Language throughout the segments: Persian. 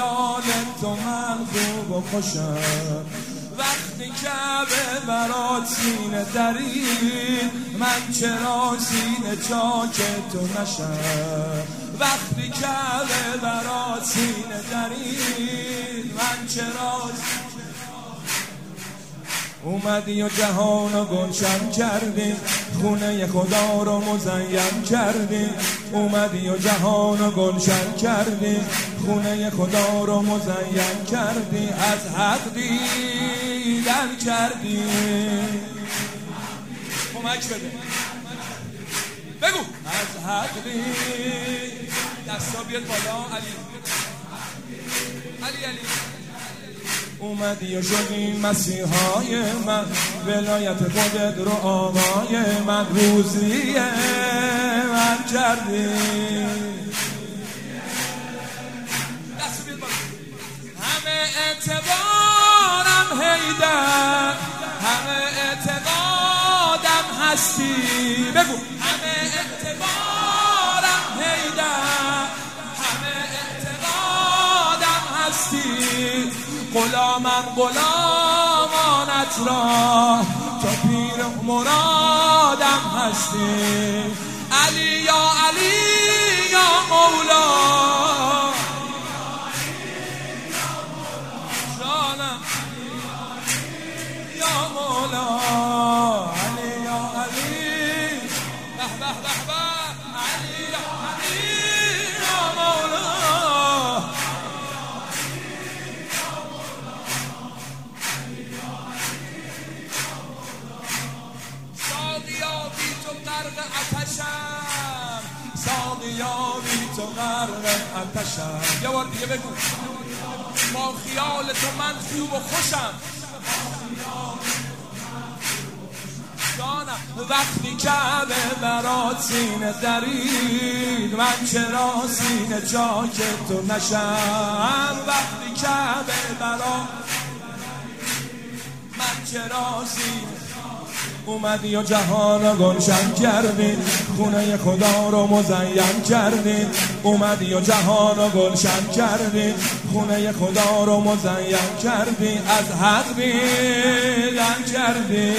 خیال تو من خوب و خوشم، وقتی کعبه برات سینه درید من چرا سینه چاک تو نشم، وقتی کعبه برات سینه درید من چرا اومدی و جهان رو گلشن کردی، خونه خدا رو مزین کردی، اومدی و جهان رو گلشن کردی، خونه خدا رو مزین کردی، از حق دیدن کردی. کمک بده بگو از حق دیدن. دستا بیاد بالا. علی اومدی و شدی مسیحای من، ولایت خودت رو آقای من، روزی من کردی. همه اعتبارم حیدر، همه اعتقادم هستی. بگو همه اعتبارم حیدر، همه اعتقادم هستی. غلامم غلامانت را، تو پیر مرادم هستی. علی یا مولا، جانم یا مولا. علی به به به به، علی یا مولا. ساقیا بی تو غرق آتشم. یه بار دیگه بگو با خیال تو من خوب و خوشم. جانم وقتی کعبه برات سینه درید من چرا سینه چاک تو نشم، وقتی کعبه برات من چرا سینه. اومدی و جهان رو گلشن کردی، خونه خدا رو مزین کردی، اومدی و جهان رو گلشن کردی، خونه خدا رو مزین کردی، از حق دیدن کردی.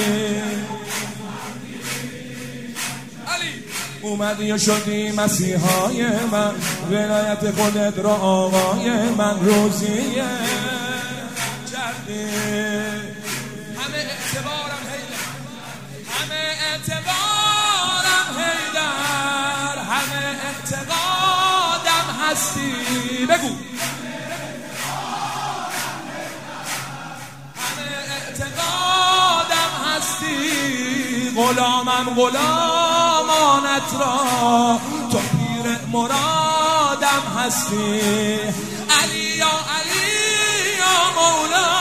اومدی و شدی مسیحای من، ولایت خودت رو آقای من، روزی کردی. همه اعتبارم حیدر، همه اعتبارم حیدر، همه اعتقادم هستی. بگو همه اعتقادم هستی. غلامم غلامانت را، تو پیر مرادم هستی. علی یا مولا.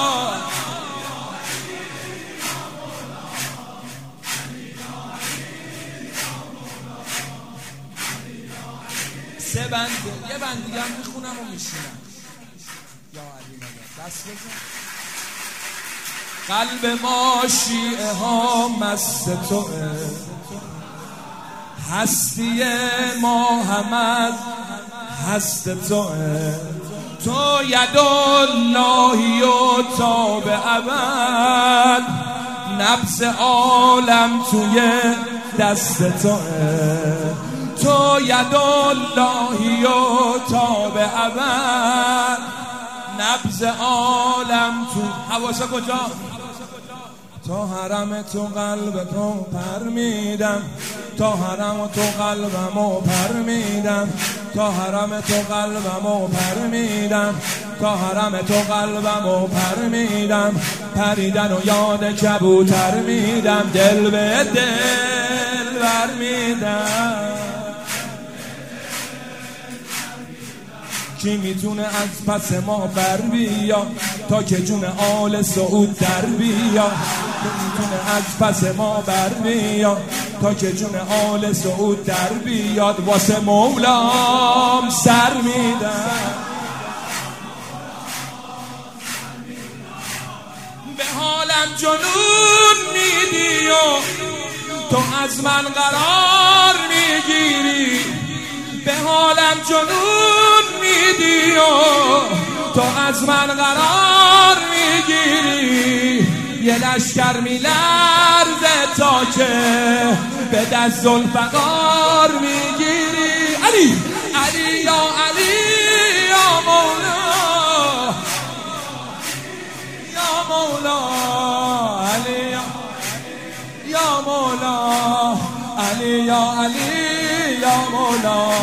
سه بند، یه بند دیگه هم میخونم و میشینم. یا علی مدد دست بزن. قلب ما شیعه ها مست توه، هستی ما هم از هست توه. تو یداللهی و تا به ابد، نبض عالم توی دست توه. تو یداللهی و تا به ابد، نبض عالم تو. حواسا کجا؟ تا حرم تو قلب تو پر میدم، تا حرم تو قلبمو پر میدم، تا حرم تو قلبمو پر میدم، تا حرم تو قلبمو پر میدم. پریدن و یاد کبوتر میدم، دل به دل بر میدم. کی میتونه از پس ما بر بیا، تا که جون آل سعود در بیا. کی میتونه از پس ما بر بیا، تا که جون آل سعود در بیاد. واسه مولام سر میدم. به حالم جنون میدی و تو از من قرار میگیری. به حالم جنون میدی و تو از من قرار میگیری، یه لشکر میلرزه تا که به دست ذوالفقار میگیری. علی علی یا علی یا مولا یا مولا، علی یا مولا، علی یا علی یا مولا.